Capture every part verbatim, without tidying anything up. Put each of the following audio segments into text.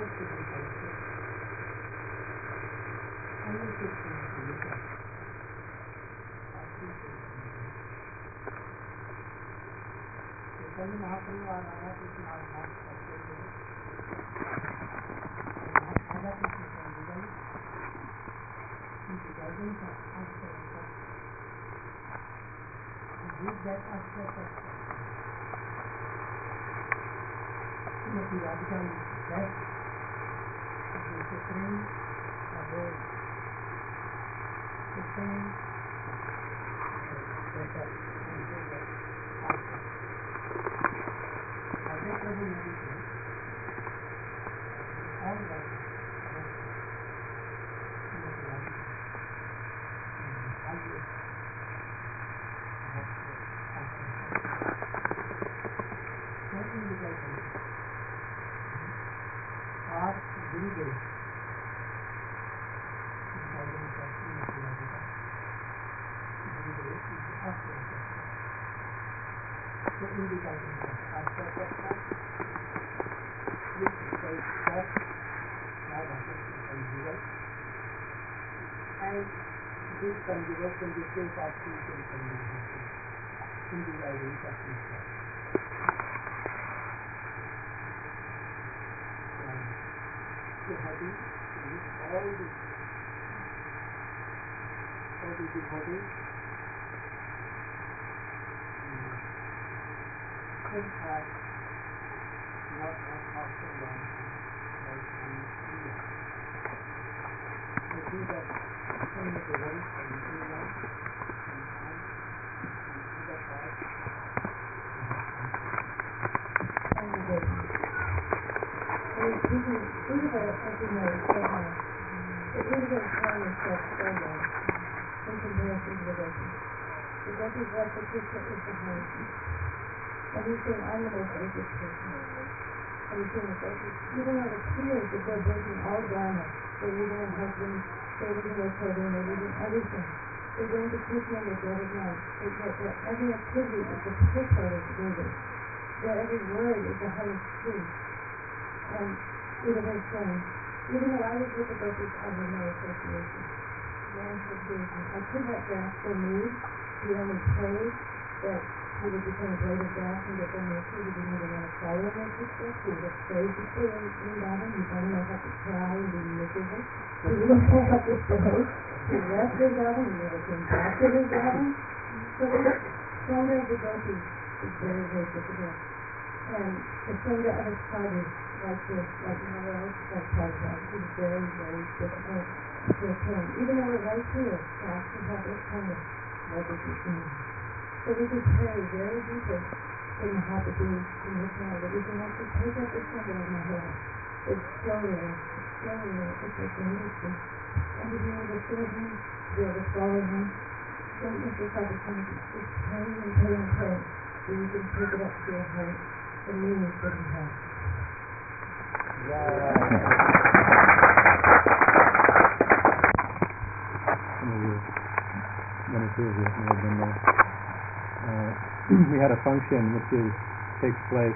We had a function which is takes place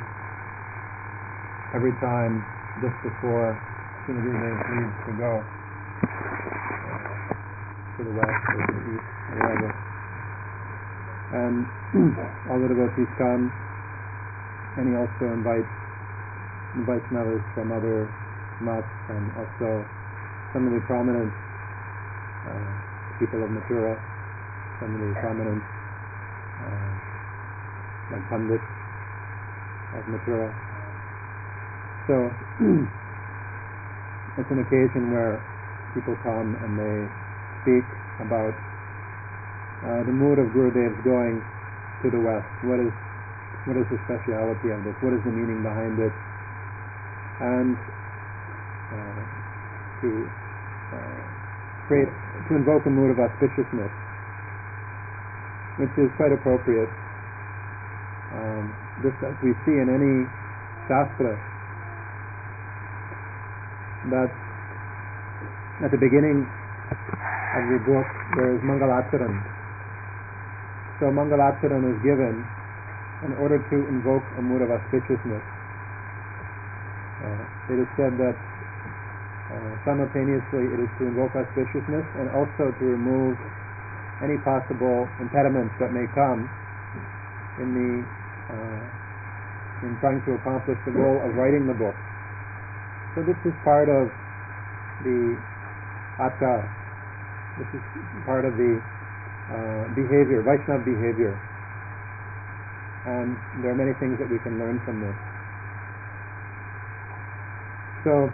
every time just before Srinagurudev leaves to go uh, to the west or to the east or wherever. And all the devotees come, and he also invites invites others from other mats and also some of the prominent uh, people of Mathura, some of the prominent uh, like Pandit of Mathura. So it's an occasion where people come and they speak about uh, the mood of Gurudev's going to the west. What is what is the speciality of this? What is the meaning behind it? And uh, to uh, create to invoke a mood of auspiciousness, which is quite appropriate. Um, just as we see in any shastra, that at the beginning of the book there is Mangalacharan. So Mangalacharan is given in order to invoke a mood of auspiciousness. Uh, it is said that Uh, simultaneously, it is to invoke auspiciousness and also to remove any possible impediments that may come in the uh, in trying to accomplish the goal of writing the book. So this is part of the acha. This is part of the uh, behavior, Vaishnava behavior, and there are many things that we can learn from this. So.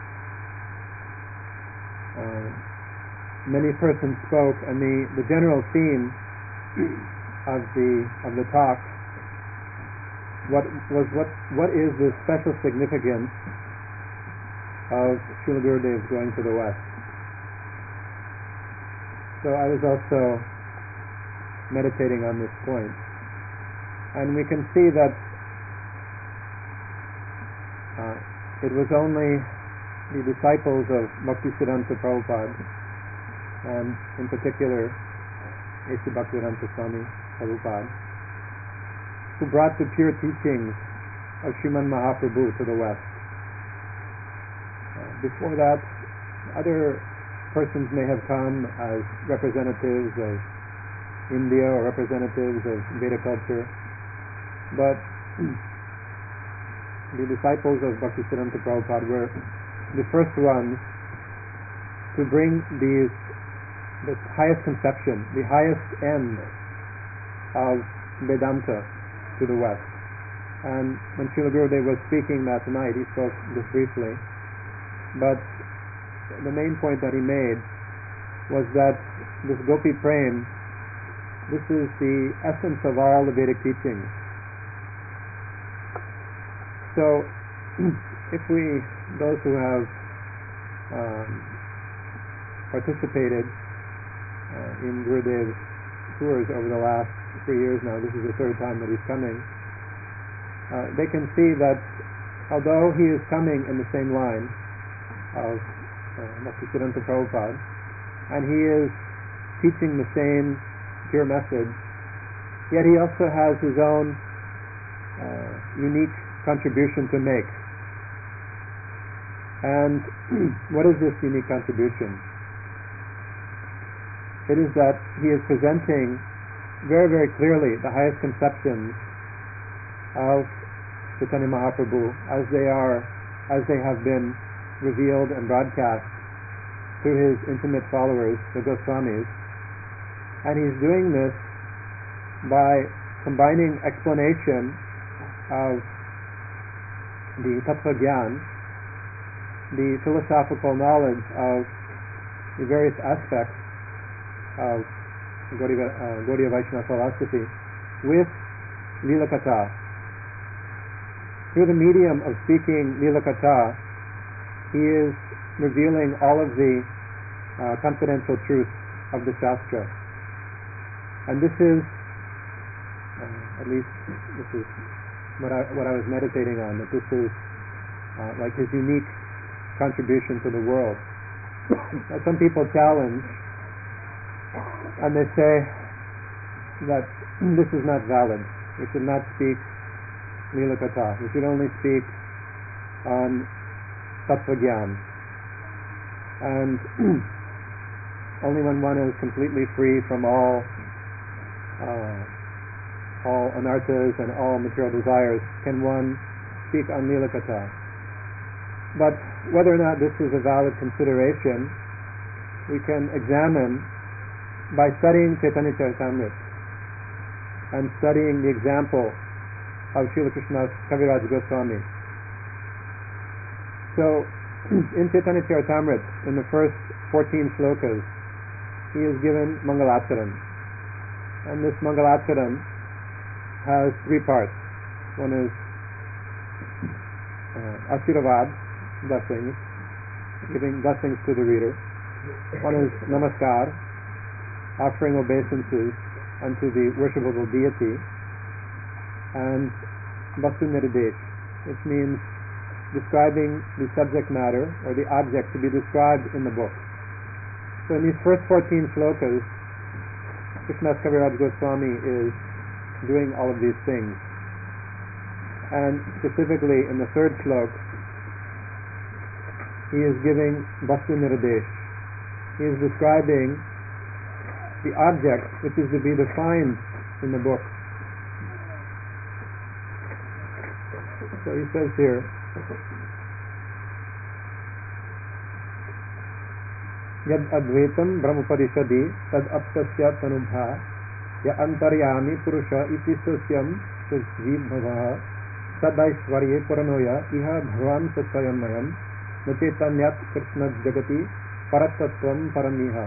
Uh, many persons spoke, and the, the general theme of the of the talk what was what what is the special significance of Srila Gurudev's going to the West. So I was also meditating on this point, and we can see that uh, it was only the disciples of Bhaktisiddhanta Prabhupada, and in particular A C Bhaktivedanta Swami Prabhupada, who brought the pure teachings of Sriman Mahaprabhu to the West. Uh, before that, other persons may have come as representatives of India or representatives of Veda culture, but the disciples of Bhaktisiddhanta Prabhupada were the first ones to bring these the highest conception, the highest end of Vedanta to the West. And when Srila Gurudev was speaking that night, he spoke just briefly, but the main point that he made was that this Gopi Prem, this is the essence of all the Vedic teachings. So if we, those who have um, participated uh, in Gurudev's tours over the last three years now, this is the third time that he's coming, uh, they can see that although he is coming in the same line of uh, Bhaktisiddhanta Prabhupada, and he is teaching the same pure message, yet he also has his own uh, unique contribution to make. And what is this unique contribution? It is that he is presenting very, very clearly the highest conceptions of Chaitanya Mahaprabhu as they are, as they have been revealed and broadcast to his intimate followers, the Goswamis. And he's doing this by combining explanation of the Tattva Gyan, the philosophical knowledge of the various aspects of Gaudiya, uh, Gaudiya Vaishnava philosophy, with Lila Katha. Through the medium of speaking Lila Katha, he is revealing all of the uh, confidential truths of the Shastra. And this is, uh, at least this is what I, what I was meditating on, that this is uh, like his unique contribution to the world. Now, some people challenge and they say that this is not valid. We should not speak Lila Katha. We should only speak on Tattva Gyan. And only when one is completely free from all uh, all anarthas and all material desires can one speak on Lila Katha. But whether or not this is a valid consideration, we can examine by studying Chaitanya Charitamrita and studying the example of Srila Krishnadas Kaviraj Goswami. So, in Chaitanya Charitamrita, in the first fourteen slokas, he is given Mangalacharan. And this Mangalacharan has three parts. One is uh, Ashiravad, blessings, giving blessings to the reader. One is Namaskar, offering obeisances unto the worshipable deity. And Vastu Nirdesh, which means describing the subject matter or the object to be described in the book. So in these first fourteen slokas, Krishnadas Kaviraj Goswami is doing all of these things. And specifically in the third slok, he is giving Vastu Nirdesh. He is describing the object which is to be defined in the book. So he says here, Yad Advaitam Brahmaparishadi Tad Aptasya Tanubha Ya Antaryami Purusha Iti Sosyam Susvibhavaha Sadaishvarye Puranoya Iha Bhavan Satsayammayam Nachetanyat Krishna Jagati Paratatvam Paramiha.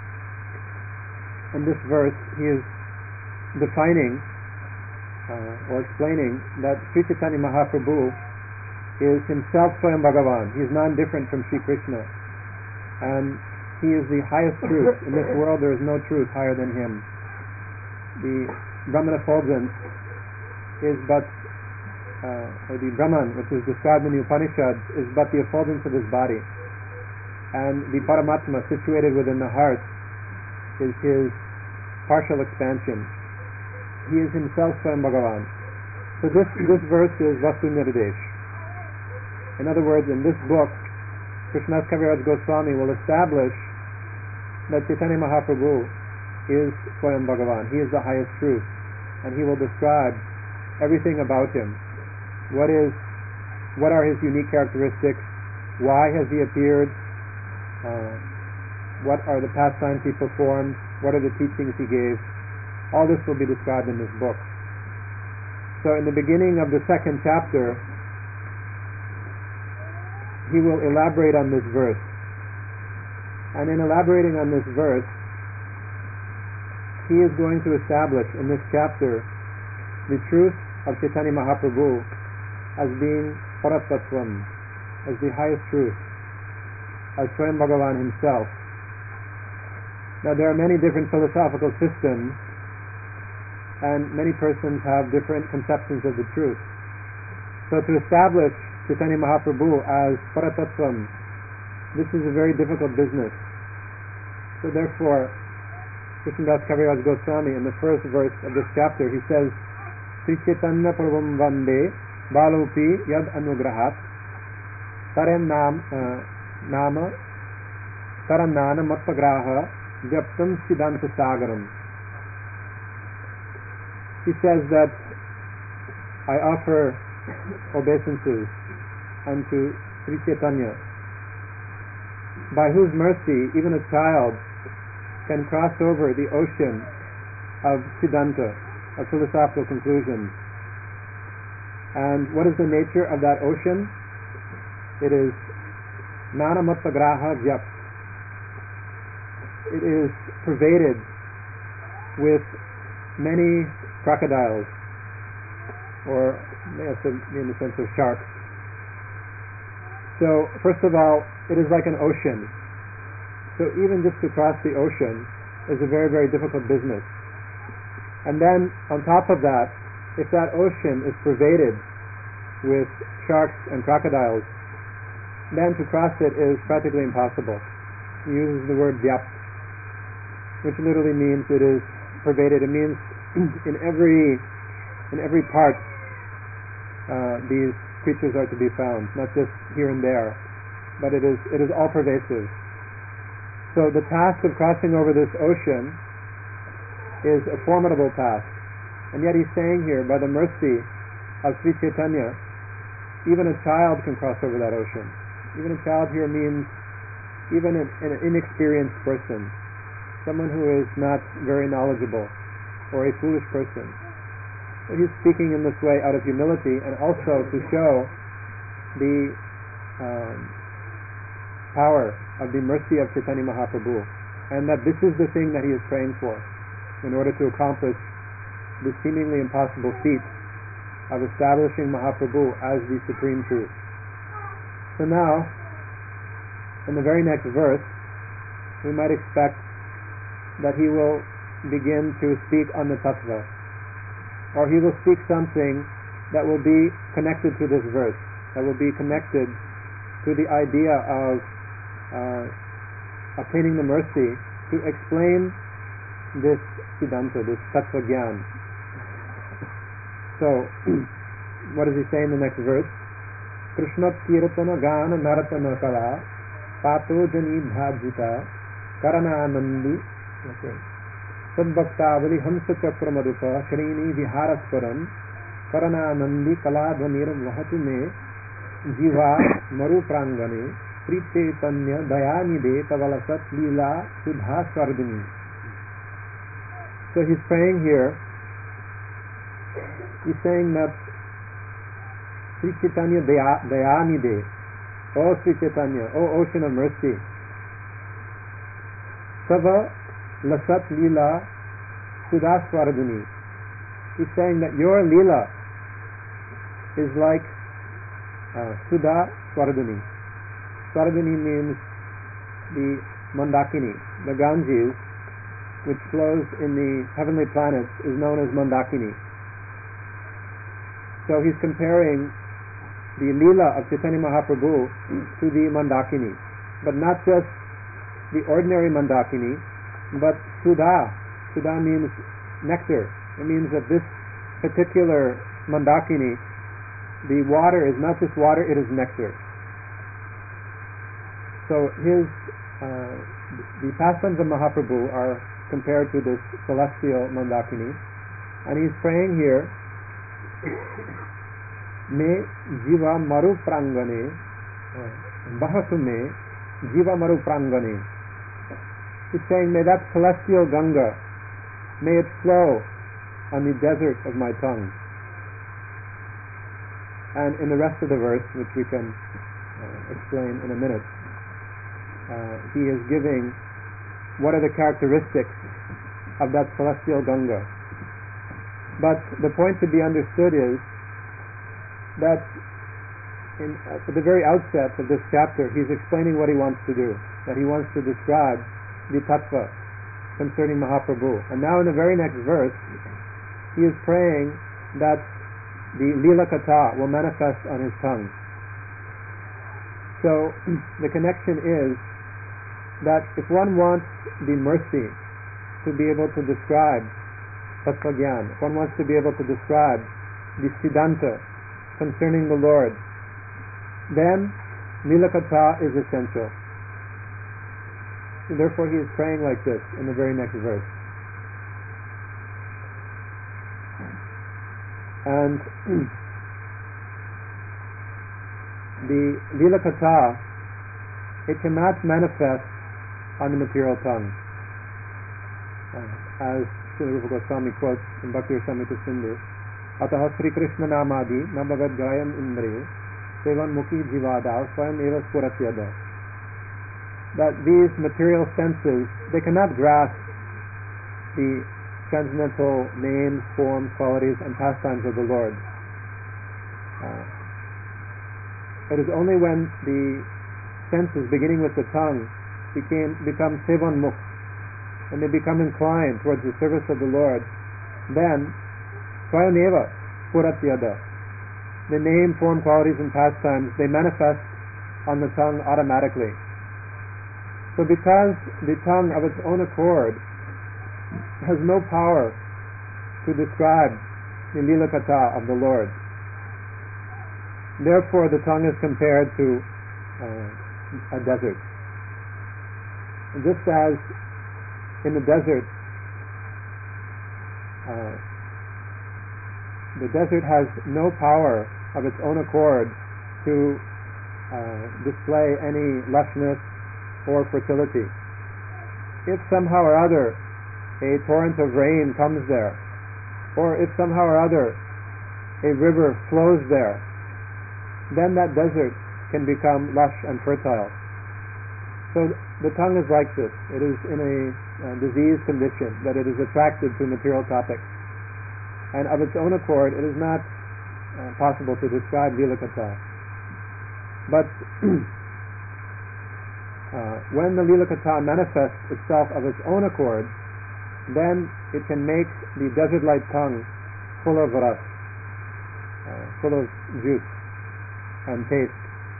In this verse he is defining uh, or explaining that Sri Chaitanya Mahaprabhu is himself Swayam Bhagavan. He is non-different from Sri Krishna, and he is the highest truth. In this world there is no truth higher than him. The Brahman effulgence is but uh, or the Brahman which is described in the Upanishads is but the effulgence of his body, and the Paramatma situated within the heart is his partial expansion. He is himself Swayam Bhagavan. So this, this verse is Vastu Nirdesh. In other words, in this book, Krishnadas Kaviraj Goswami will establish that Chaitanya Mahaprabhu is Swayam Bhagavan. He is the highest truth, and he will describe everything about him. What is, what are his unique characteristics? Why has he appeared? Uh, what are the pastimes he performed? What are the teachings he gave? All this will be described in this book. So in the beginning of the second chapter, he will elaborate on this verse. And in elaborating on this verse, he is going to establish in this chapter the truth of Chaitanya Mahaprabhu as being Paratattvam, as the highest truth, as Swayam Bhagavan himself. Now there are many different philosophical systems, and many persons have different conceptions of the truth. So to establish Chaitanya Mahaprabhu as Paratattvam, this is a very difficult business. So therefore, Krishnadas Kaviraj Goswami, in the first verse of this chapter, he says, Sri Chaitanya Prabhum Vande Balopi Yad Anugrahat Taram Nam Nama Taranana Matpagraha Vyaptam Siddhanta Sagaram. He says that I offer obeisances unto Sri Chaitanya, by whose mercy even a child can cross over the ocean of Siddhanta, of philosophical conclusions. And what is the nature of that ocean? It is Nana Matpagraha Vyap. It is pervaded with many crocodiles, or may have to be in the sense of sharks. So, first of all, it is like an ocean. So even just to cross the ocean is a very, very difficult business. And then, on top of that, if that ocean is pervaded with sharks and crocodiles, then to cross it is practically impossible. He uses the word vyap, which literally means it is pervaded. It means in every in every part uh, these creatures are to be found, not just here and there, but it is it is all pervasive. So the task of crossing over this ocean is a formidable task, and yet he's saying here, by the mercy of Sri Chaitanya, even a child can cross over that ocean. Even a child here means even an, an inexperienced person, someone who is not very knowledgeable, or a foolish person. So he's speaking in this way out of humility, and also to show the um, power of the mercy of Chaitanya Mahaprabhu, and that this is the thing that he is praying for in order to accomplish the seemingly impossible feat of establishing Mahaprabhu as the supreme truth. So now, in the very next verse, we might expect that he will begin to speak on the tattva, or he will speak something that will be connected to this verse, that will be connected to the idea of uh, obtaining the mercy to explain this siddhanta, this tattva gyan. So, what does he say in the next verse? Krishna Kirtana Gana Naratana Kala Pato Jani Bhajita Karananandi Sadbhaktavali Hamsa Chakra Marupa Shrini Viharasparam Karananandi Kaladhanir Vahatume Jiva Maru Prangane Pritetanya Dayanide Tavalasat Lila Sudha Swardini. So he's praying here, he's saying that Sri Chaitanya Dayanide, O Sri Chaitanya, O Ocean of Mercy, Sava Lasat Lila Sudha Swardini. He's saying that your Lila is like uh, Sudha Swardini. Swardini means the Mandakini, the Ganges, which flows in the heavenly planets, is known as Mandakini. So he's comparing the Leela of Chaitanya Mahaprabhu to the Mandakini, but not just the ordinary Mandakini, but Sudha. Sudha means nectar. It means that this particular Mandakini, the water is not just water, it is nectar. So his uh, the pastimes of Mahaprabhu are compared to this celestial Mandakini, and he's praying here, Me Jiva Maru Prangane Bahatume Jiva Maru Prangane. He's saying, may that celestial Ganga, may it flow on the desert of my tongue. And in the rest of the verse, which we can uh, explain in a minute, Uh, he is giving what are the characteristics of that celestial Ganga. But the point to be understood is that in, at the very outset of this chapter, he's explaining what he wants to do, that he wants to describe the tattva concerning Mahaprabhu. And now in the very next verse, he is praying that the Lila Katha will manifest on his tongue. So the connection is that if one wants the mercy to be able to describe Tattva Gyan, if one wants to be able to describe the Siddhanta concerning the Lord, then Lila Katha is essential. And therefore he is praying like this in the very next verse. And the Lila Katha, it cannot manifest on the material tongue. Uh, as Srila Rupa Goswami quotes in Bhakti Rasamrita Sindhu, Ataha Sri Krishna Namadi Nabhagat Gayam Indre Sevan Mukhi Jivada Swayam Eva Spuratyada. That these material senses, they cannot grasp the transcendental names, forms, qualities, and pastimes of the Lord. Uh, it is only when the senses, beginning with the tongue, became become sevan mukh, and they become inclined towards the service of the Lord, then swayaneva spuratyada, the name, form, qualities, and pastimes, they manifest on the tongue automatically. So because the tongue of its own accord has no power to describe the Lila Katha of the Lord, therefore the tongue is compared to uh, a desert. Just as in the desert, uh, the desert has no power of its own accord to uh, display any lushness or fertility. If somehow or other a torrent of rain comes there, or if somehow or other a river flows there, then that desert can become lush and fertile. So the tongue is like this. It is in a uh, diseased condition, that it is attracted to material topics. And of its own accord, it is not uh, possible to describe Lila Katha. But uh, when the Lila Katha manifests itself of its own accord, then it can make the desert-like tongue full of ras, uh, full of juice and taste.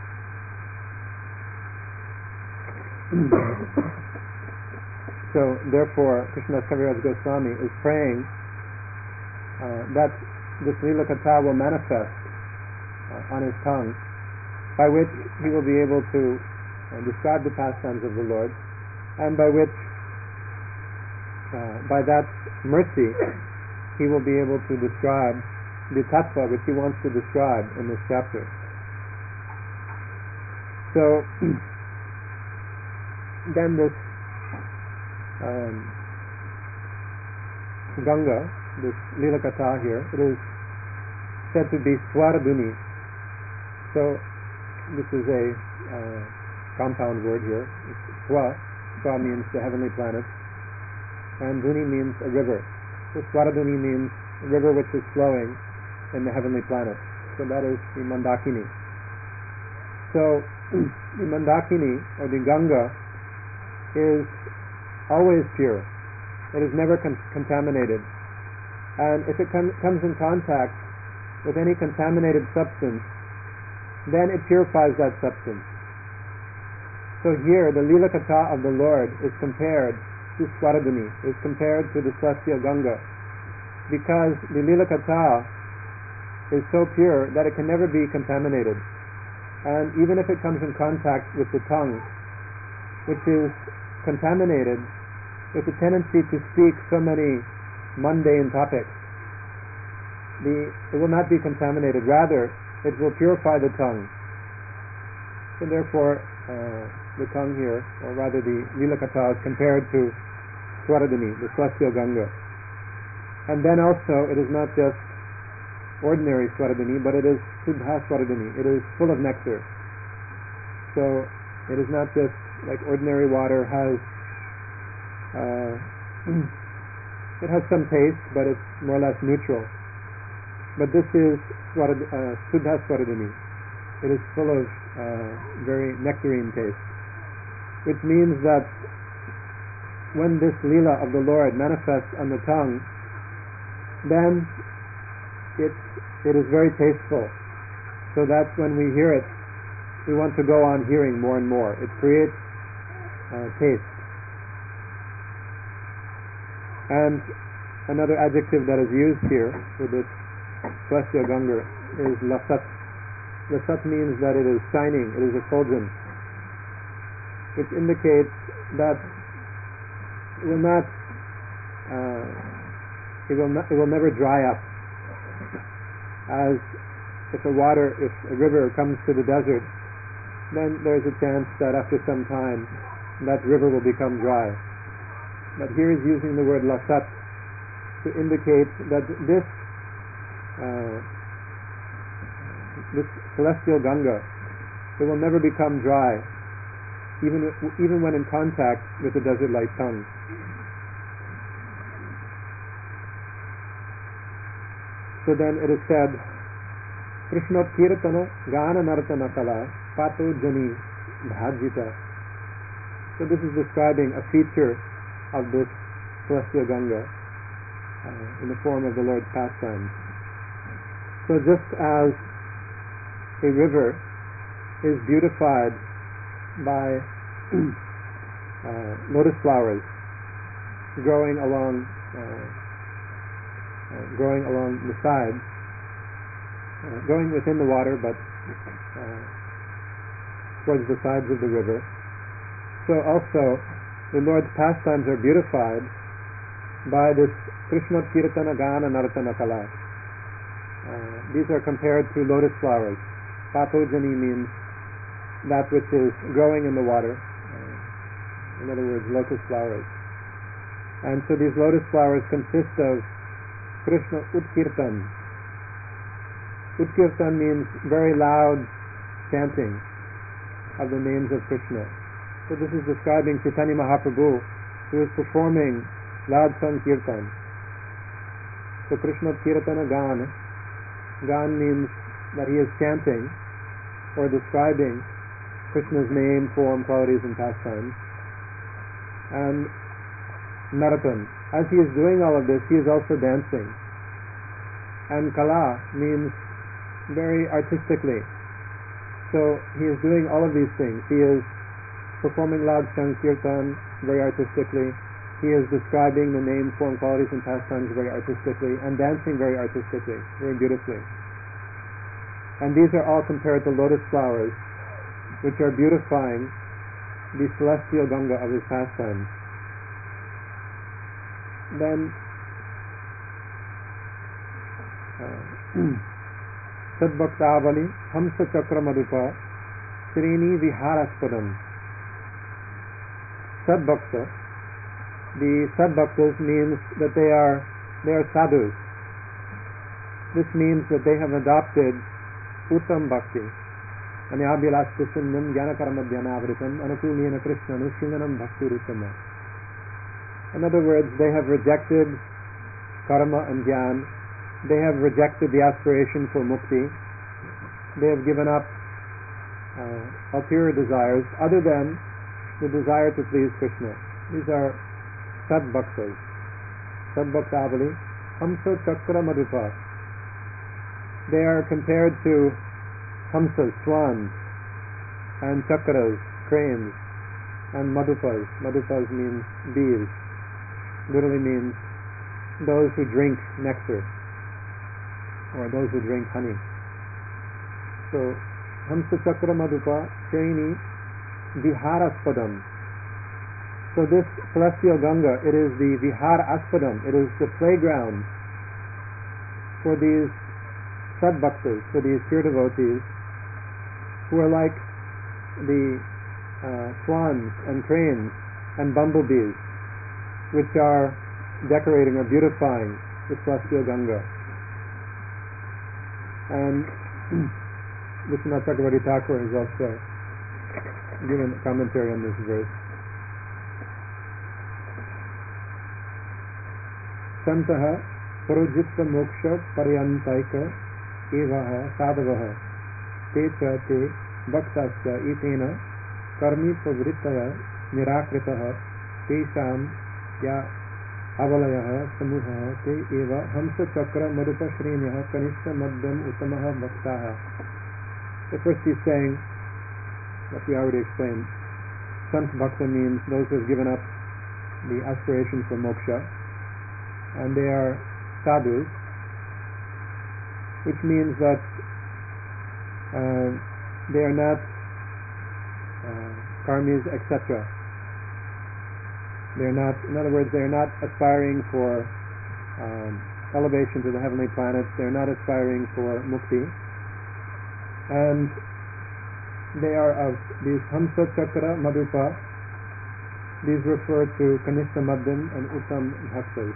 So therefore Krishnadas Kaviraj Goswami is praying uh, that this Lila Katha will manifest uh, on his tongue, by which he will be able to uh, describe the pastimes of the Lord, and by which, uh, by that mercy, he will be able to describe the tattva which he wants to describe in this chapter. So, then this um, Ganga, this Lila Katha here, it is said to be Swaraduni. So, this is a uh, compound word here. Swa, Swa means the heavenly planets, and Duni means a river. So Swaraduni means a river which is flowing in the heavenly planets. So that is the Mandakini. So the Mandakini, or the Ganga, is always pure. It is never con- contaminated. And if it com- comes in contact with any contaminated substance, then it purifies that substance. So here, the Lila Katha of the Lord is compared to Swaraduni, is compared to the celestial Ganga, because the Lila Katha is so pure that it can never be contaminated. And even if it comes in contact with the tongue, which is contaminated with the tendency to speak so many mundane topics, the, it will not be contaminated. Rather, it will purify the tongue. So therefore, uh, the tongue here, or rather the Lila Katha, is compared to Swaraduni, the celestial Ganga. And then also, it is not just ordinary Swaraduni, but it is Suddha Swaraduni. It is full of nectar. So, it is not just like ordinary water has, uh, it has some taste, but it's more or less neutral. But this is Swarad, uh, Suddha Swaraduni. It is full of uh, very nectarine taste, which means that when this Leela of the Lord manifests on the tongue, then it, it is very tasteful. So that when we hear it, we want to go on hearing more and more. It creates uh, taste. And another adjective that is used here for this celestial Ganga is lasat. Lasat means that it is shining, it is effulgent, which indicates that it will not, uh, it will not, it will never dry up. As if a water, if a river comes to the desert, then there is a chance that after some time that river will become dry. But here he's using the word lasat to indicate that this uh, this celestial Ganga, it will never become dry, even even when in contact with the desert-like tongue. So then it is said, Krishna Kirtana Gana Nartana Kala Pato Jani Bhajita. So this is describing a feature of this celestial Ganga uh, in the form of the Lord's pastimes. So just as a river is beautified by uh, lotus flowers growing along uh, uh, growing along the sides, uh, going within the water, but uh, towards the sides of the river. So also, the Lord's pastimes are beautified by this Krishna Kirtana Gana Nartana Kala. Uh, these are compared to lotus flowers. Patojani means that which is growing in the water. Uh, in other words, lotus flowers. And so these lotus flowers consist of Krishna Utkirtan. Utkirtan means very loud chanting of the names of Krishna. So this is describing Chaitanya Mahaprabhu, who is performing loud Sankirtan. So Krishna Kirtana Gan. Gan means that he is chanting or describing Krishna's name, form, qualities, and pastimes. And Naratan. As he is doing all of this, he is also dancing. And Kala means very artistically. So he is doing all of these things. He is performing loud Sankirtan very artistically. He is describing the name, form, qualities, and pastimes very artistically, and dancing very artistically, very beautifully. And these are all compared to lotus flowers, which are beautifying the celestial Ganga of his pastimes, then Sadbhaktavali Hamsa Chakra Madhupa Srini Viharaspradam. Sadbhakta, the Sadbhaktas means that they are they are sadhus. This means that they have adopted Uttam Bhakti. Anyabhilastasundam Jnanakarmadhyanavritam Anukulena Krishna Nushinganam Bhakti Ruttama. In other words, they have rejected karma and jnana. They have rejected the aspiration for mukti. They have given up uh, ulterior desires other than the desire to please Krishna. These are Sadbhaktas. Sadbhaktavali Hamsa Chakra Madhupa. They are compared to Hamsas, swans, and Chakras, cranes, and Madhupas. Madhupas means bees. Literally means those who drink nectar, or those who drink honey. So, Hamsa Chakra Madhupa Srini Viharaspradam. So this celestial Ganga, it is the Vihar Aspadam, it is the playground for these Sadbhaktas, for these pure devotees, who are like the uh, swans and cranes and bumblebees, which are decorating or beautifying the celestial Ganga. And Vishwanath Chakravarti Thakur has also given a commentary on this verse. Santaha Parujitta Moksha Paryantaika Evaha Sadavaha Te Cha Te Bhaktasya Itena Karmi Pavrittaya Nirakritaha Tesham Ya Avalayaha Samuhaha Te Eva Hamsa Chakra Madhupa Shrenyaha Kanishta Madhyam Uttamaha Bhaktaha. So first he's saying what we already explained. Sant Bhakta means those who have given up the aspiration for moksha, and they are sadhus, which means that uh, they are not uh, karmis, et cetera. They are not, in other words, they are not aspiring for um, elevation to the heavenly planets. They are not aspiring for mukti, and they are of these Hamsa Chakra Madhupa. These refer to Kanishta Madhyam and Uttam Bhaktas.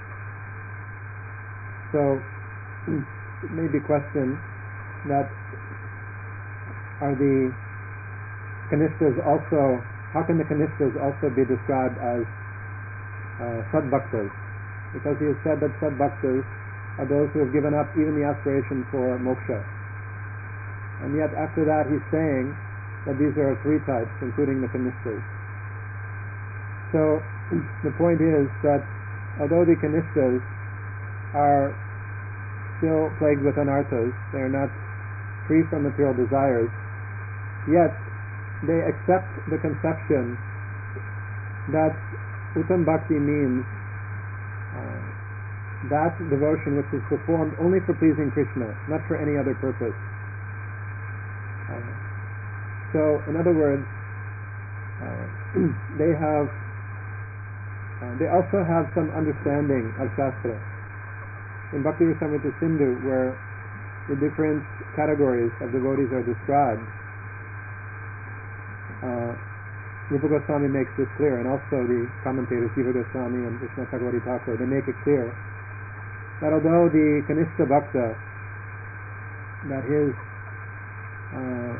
So it may be questioned that are the Kanishtas also, how can the Kanishtas also be described as uh, Sadbhaktas? Because he has said that Sadbhaktas are those who have given up even the aspiration for moksha. And yet after that he's saying that these are three types, including the Kanishtas. So the point is that although the Kanishtas are still plagued with anarthas, they are not free from material desires, yet they accept the conception that Uttam Bhakti means uh, that devotion which is performed only for pleasing Krishna, not for any other purpose. Uh, so, in other words, uh, they have, uh, they also have some understanding of Shastra. In Bhakti Rasamrita Sindhu, where the different categories of devotees are described, uh, Rupa Goswami makes this clear, and also the commentators Jiva Goswami and Vishwanath Chakravarti Thakur, they make it clear that although the Kanishta Bhakta, that his uh,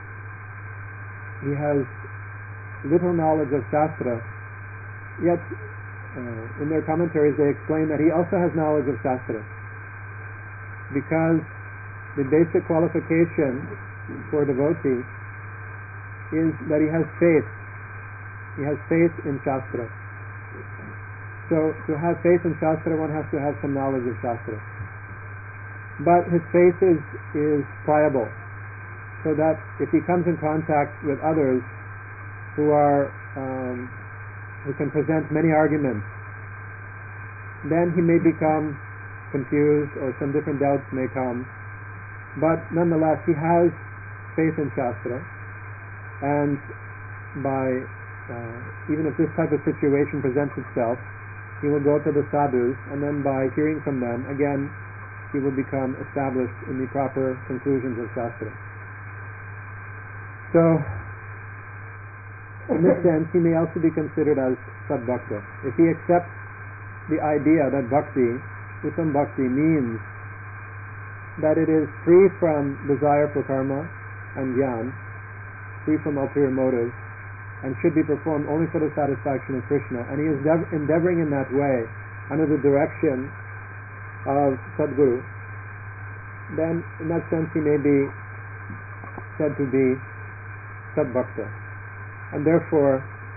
he has little knowledge of Shastra, yet uh, in their commentaries they explain that he also has knowledge of Shastra, because the basic qualification for a devotee is that he has faith. He has faith in Shastra. So to have faith in Shastra, one has to have some knowledge of Shastra. But his faith is, is pliable, so that if he comes in contact with others who are um, who can present many arguments, then he may become confused, or some different doubts may come. But nonetheless, he has faith in Shastra, and by uh, even if this type of situation presents itself, he will go to the sadhus, and then by hearing from them, again, he will become established in the proper conclusions of Shastra. So, in this sense, he may also be considered as sadbhakta. If he accepts the idea that bhakti, uttam bhakti, means that it is free from desire for karma and jnana, free from ulterior motives, and should be performed only for the satisfaction of Krishna, and he is dev- endeavoring in that way under the direction of Sadguru, then in that sense he may be said to be sadbhakta. And therefore,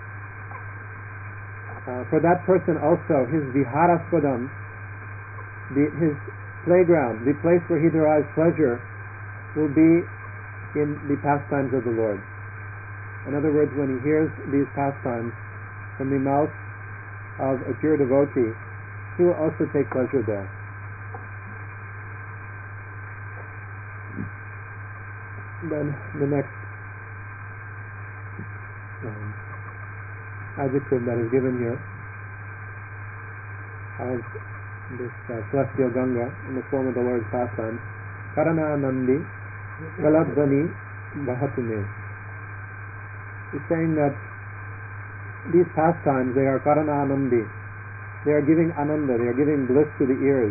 uh, for that person also, his viharaspadam, the, his playground, the place where he derives pleasure, will be in the pastimes of the Lord. In other words, when he hears these pastimes from the mouth of a pure devotee, he will also take pleasure there. Then the next um, adjective that is given here of this uh, celestial Ganga in the form of the Lord's pastimes, Karananandi Galadvani Bahatume. He's saying that these pastimes, they are Karananandi. They are giving ananda, they are giving bliss to the ears.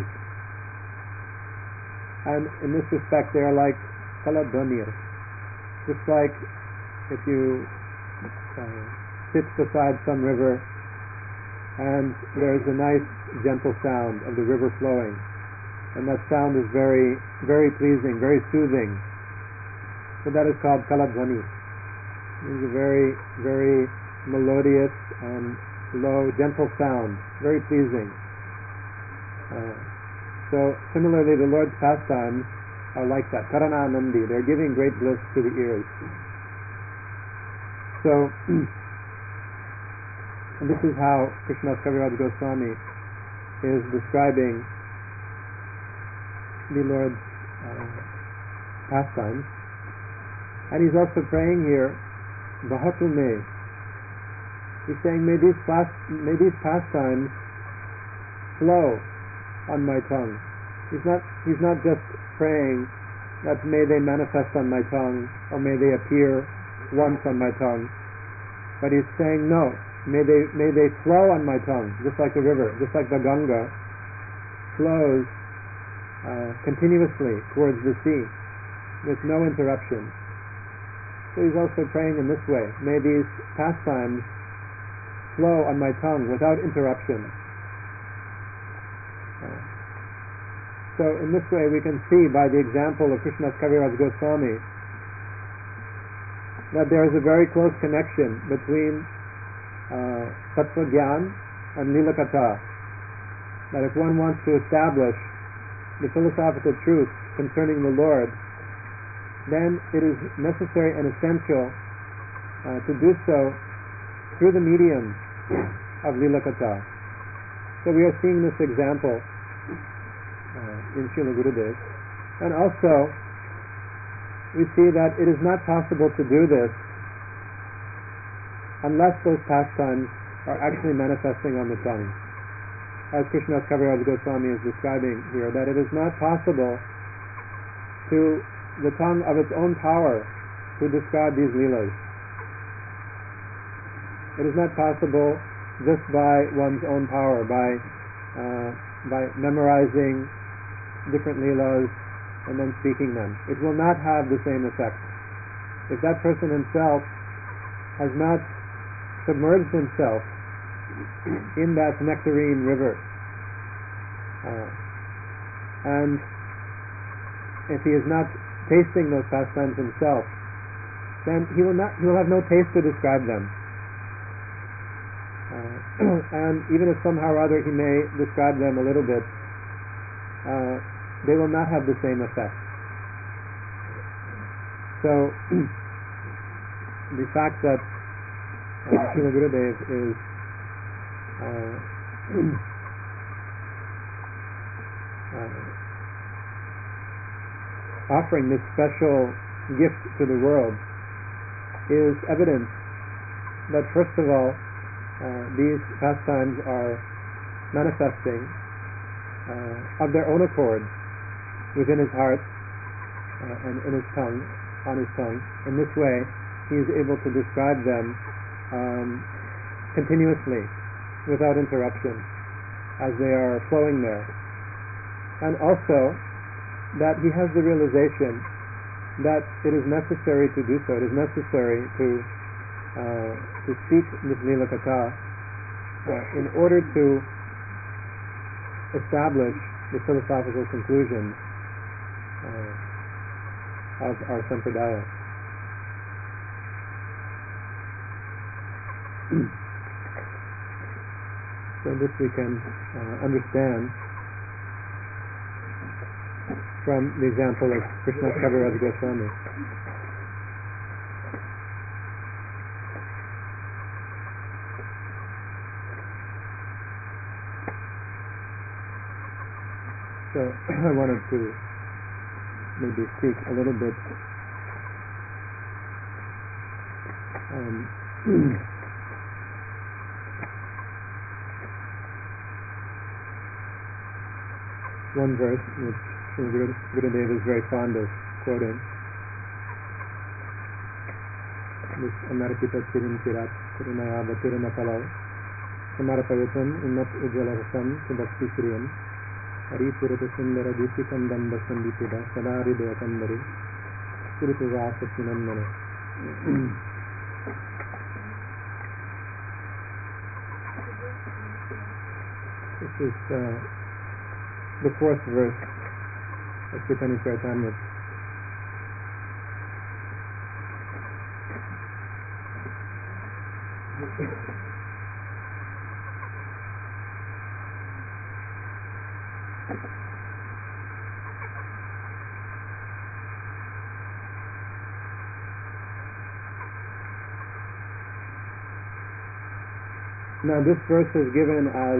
And in this respect, they are like Kaladvanir. Just like if you uh, sit beside some river and there is a nice gentle sound of the river flowing, and that sound is very, very pleasing, very soothing. So that is called Kaladvani. It is a very, very melodious and low, gentle sound, very pleasing. Uh, so similarly, the Lord's pastimes are like that, Karananandi. They're giving great bliss to the ears. So, and this is how Krishnadas Kaviraj Goswami is describing the Lord's uh, pastimes. And he's also praying here, Bahatu me. He's saying, may these, past, may these pastimes flow on my tongue. He's not, he's not just praying that may they manifest on my tongue, or may they appear once on my tongue, but he's saying, no, may they, may they flow on my tongue, just like the river, just like the Ganga flows uh, continuously towards the sea, with no interruption. So he's also praying in this way, may these pastimes flow on my tongue without interruption. Uh, so in this way we can see by the example of Krishnadas Kaviraj Goswami that there is a very close connection between uh, Tattva Gyan and Lila Katha. That if one wants to establish the philosophical truth concerning the Lord, then it is necessary and essential uh, to do so through the medium of Lila Katha. So we are seeing this example uh, in Srila Gurudev. And also, we see that it is not possible to do this unless those pastimes are actually manifesting on the tongue. As Krishnadas Kaviraj Goswami is describing here, that it is not possible to the tongue of its own power to describe these leelas. It is not possible just by one's own power, by uh, by memorizing different leelas and then speaking them. It will not have the same effect. If that person himself has not submerged himself in that nectarine river, uh, and if he is not tasting those pastimes himself, then he will not he will have no taste to describe them. Uh, and even if somehow or other he may describe them a little bit, uh, they will not have the same effect. So the fact that uh, Srila Gurudev is uh, uh, offering this special gift to the world is evidence that, first of all, uh, these pastimes are manifesting uh, of their own accord within his heart uh, and in his tongue, on his tongue. In this way, he is able to describe them um, continuously, without interruption, as they are flowing there. And also that he has the realization that it is necessary to do so. It is necessary to uh, to speak this Lila Katha uh, in order to establish the philosophical conclusions uh, of our sampradaya. So this we can uh, understand from the example of Krishnadas Kaviraj Goswami. So I wanted to maybe speak a little bit um, one verse which Guru, Gurudev is very fond of quoting. This Amarapita Chirin Kirat Kurunaya Batirana Palau Samarapavitam Unat Ujjalarasam Subhakti Kriyam Hari Purata Sundara Dipikam Damba Sandipida Sadari Devakambari Purata Vasa Chinandana. This is uh, the fourth verse of Chaitanya Charitamrita. Now this verse is given as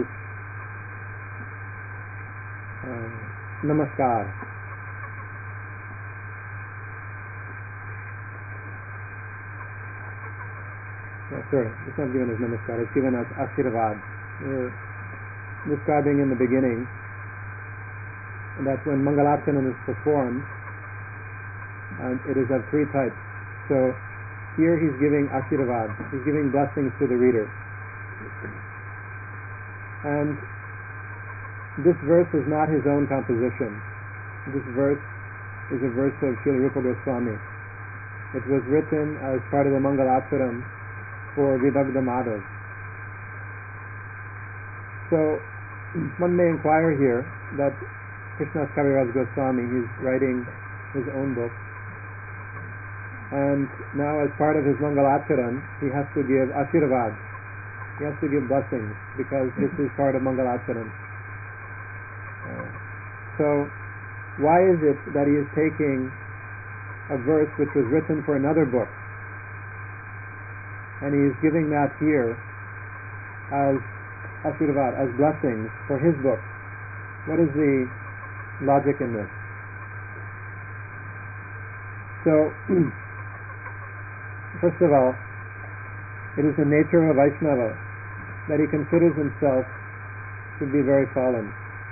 uh, Namaskar. No, sorry, it's not given as Namaskar, it's given as Ashirvad. We're describing in the beginning that when Mangalarchanan is performed, and it is of three types. So here he's giving Ashirvad, he's giving blessings to the reader. And this verse is not his own composition. This verse is a verse of Srila Rupa Goswami. It was written as part of the Mangalacharan for Vibhagda Madhav. So one may inquire here that Krishnadas Kaviraj Goswami, he's writing his own book, and now as part of his Mangalacharan he has to give Ashirvad, he has to give blessings, because this is part of Mangalacharan. Uh, so why is it that he is taking a verse which was written for another book and he is giving that here as Ashirvad, as blessings for his book? What is the logic in this? So first of all, it is the nature of a Vaishnava that he considers himself to be very fallen.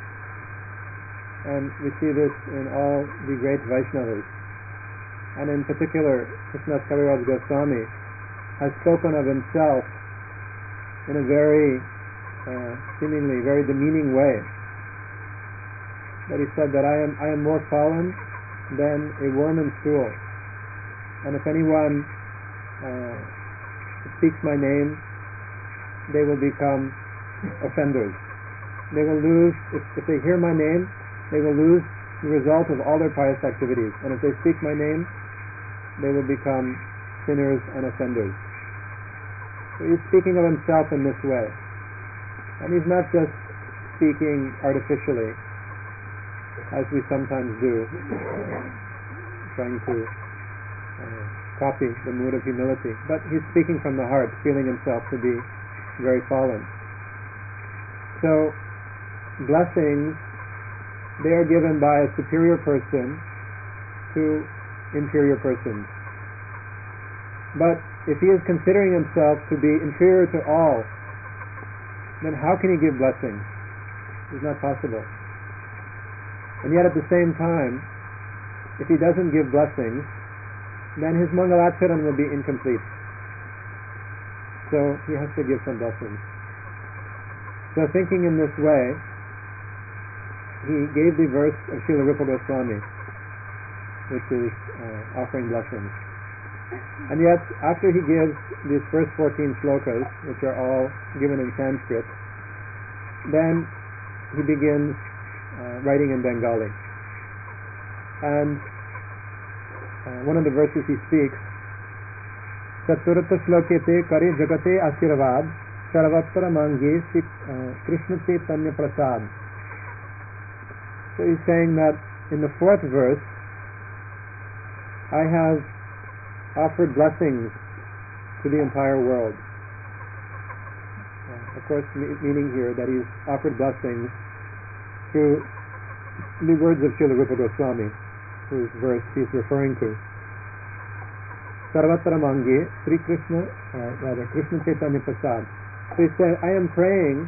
And we see this in all the great Vaishnavas. And in particular, Krishnadas Kaviraj Goswami has spoken of himself in a very, uh, seemingly very demeaning way. That he said that I am, I am more fallen than a worm in stool. And if anyone uh, speaks my name, they will become offenders. They will lose, if, if they hear my name, they will lose the result of all their pious activities. And if they speak my name, they will become sinners and offenders. So he's speaking of himself in this way. And he's not just speaking artificially, as we sometimes do, trying to uh, copy the mood of humility, but he's speaking from the heart, feeling himself to be very fallen. So blessings, they are given by a superior person to inferior persons. But if he is considering himself to be inferior to all, then how can he give blessings? It's not possible. And yet at the same time, if he doesn't give blessings, then his Mangalacharan will be incomplete. So he has to give some blessings. So thinking in this way, he gave the verse of Srila Rupa Goswami, which is uh, offering blessings. And yet, after he gives these first fourteen slokas, which are all given in Sanskrit, then he begins uh, writing in Bengali. And uh, one of the verses he speaks, Chaturata Slokete Kare Jagate Asirvad Sarvatra Mangi Krishna Chaitanya Prasad. So he's saying that in the fourth verse, I have offered blessings to the entire world. Uh, of course, me- meaning here that he's offered blessings through the words of Srila Rupa Goswami, whose verse he's referring to. Sarvatra Mangi, Sri Krishna, uh, rather, Krishna Chaitanya Prasad. So he said, I am praying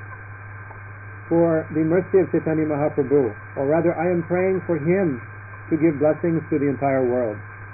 for the mercy of Chaitanya Mahaprabhu, or rather, I am praying for him to give blessings to the entire world.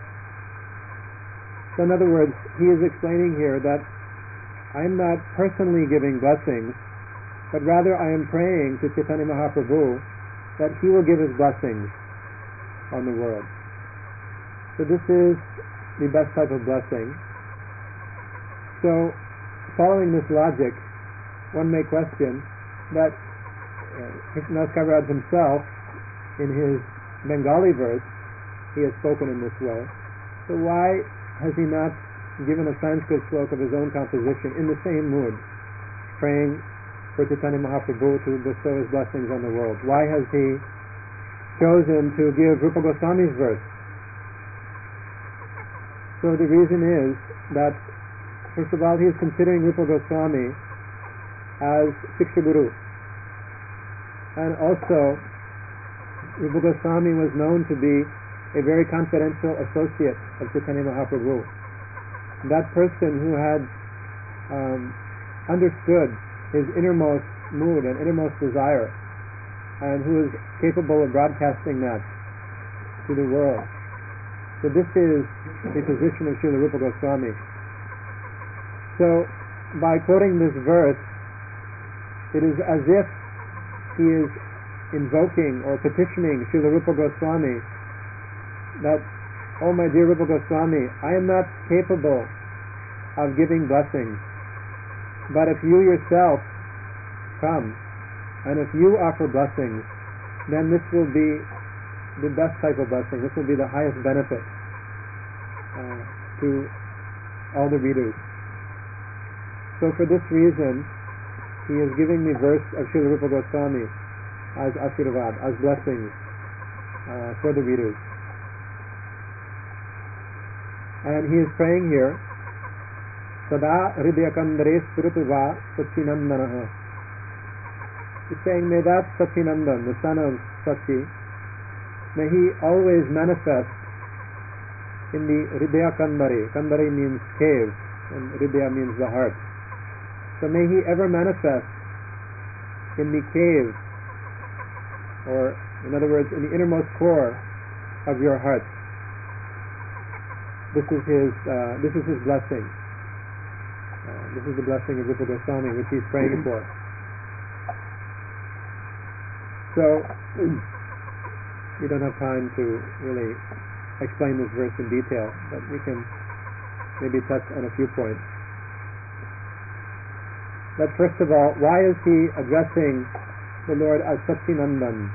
So in other words, he is explaining here that I am not personally giving blessings, but rather I am praying to Chaitanya Mahaprabhu that he will give his blessings on the world. So this is the best type of blessing. So, following this logic, one may question that uh, Krishnadas Kaviraj himself, in his Bengali verse, he has spoken in this way. So why has he not given a Sanskrit sloka of his own composition in the same mood, praying for Chaitanya Mahaprabhu to bestow his blessings on the world? Why has he chosen to give Rupa Goswami's verse? So the reason is that, first of all, he is considering Rupa Goswami as Shiksha Guru. And also, Rupa Goswami was known to be a very confidential associate of Chaitanya Mahaprabhu. That person who had um, understood his innermost mood and innermost desire, and who is capable of broadcasting that to the world. So this is the position of Srila Rupa Goswami. So by quoting this verse, it is as if he is invoking or petitioning Srila Rupa Goswami that, oh my dear Rupa Goswami, I am not capable of giving blessings, but if you yourself come and if you offer blessings, then this will be the best type of blessing. This will be the highest benefit uh, to all the readers. So for this reason, he is giving the verse of Srila Rupa Goswami as Ashirvad, as blessings uh, for the readers. And he is praying here, Sada Hridayakandare Spirituva Sachinandanaha. He's saying, may that Sachinandan, the son of Sachi, may he always manifest in the Hridaya Kandare. Kandare means cave, and Hridaya means the heart. So may he ever manifest in the cave, or in other words, in the innermost core of your heart. This is his. Uh, this is his blessing. Uh, this is the blessing of Rupa Goswami, which he's praying for. So, we don't have time to really explain this verse in detail, but we can maybe touch on a few points. But first of all, why is he addressing the Lord as Sachinandan?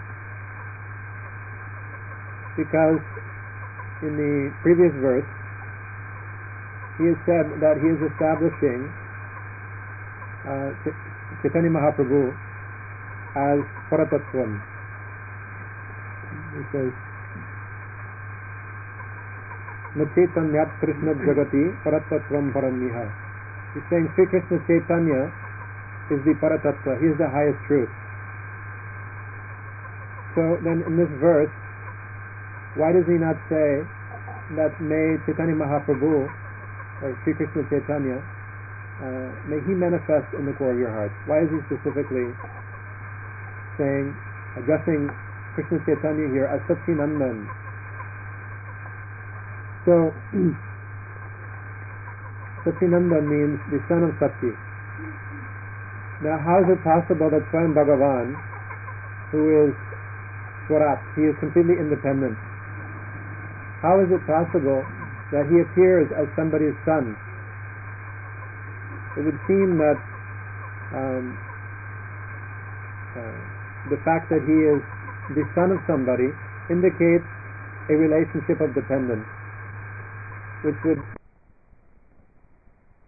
Because in the previous verse, he has said that he is establishing uh, Chaitanya Mahaprabhu as Paratattvam. He says, Nachetanyat Krishna Jagati Paratattvam Paramiha. He's saying Sri Krishna Chaitanya is the Paratattva. He is the highest truth. So then in this verse, why does he not say that may Chaitanya Mahaprabhu or Sri Krishna Chaitanya, uh, may he manifest in the core of your hearts. Why is he specifically saying, addressing Krishna Chaitanya here as Satchinandan? So, Satchinandan means the son of Satchi. Now, how is it possible that Swayam Bhagavan, who is Swarat, he is completely independent, how is it possible that he appears as somebody's son? It would seem that um, uh, the fact that he is the son of somebody indicates a relationship of dependence, which would